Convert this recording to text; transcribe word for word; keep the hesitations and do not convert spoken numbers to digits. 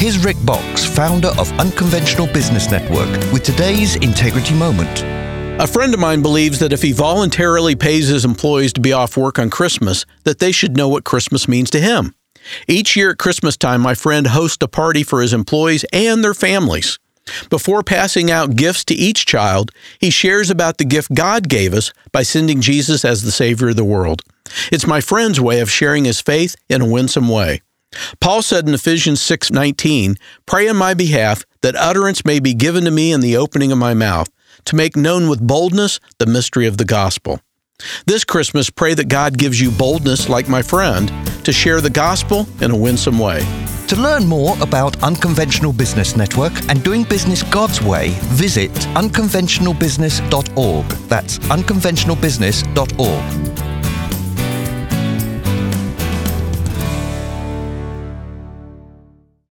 Here's Rick Box, founder of Unconventional Business Network, with today's Integrity Moment. A friend of mine believes that if he voluntarily pays his employees to be off work on Christmas, that they should know what Christmas means to him. Each year at Christmas time, my friend hosts a party for his employees and their families. Before passing out gifts to each child, he shares about the gift God gave us by sending Jesus as the Savior of the world. It's my friend's way of sharing his faith in a winsome way. Paul said in Ephesians six nineteen, "Pray on my behalf that utterance may be given to me in the opening of my mouth, to make known with boldness the mystery of the gospel." This Christmas, pray that God gives you boldness, like my friend, to share the gospel in a winsome way. To learn more about Unconventional Business Network and doing business God's way, visit unconventional business dot org. That's unconventional business dot org.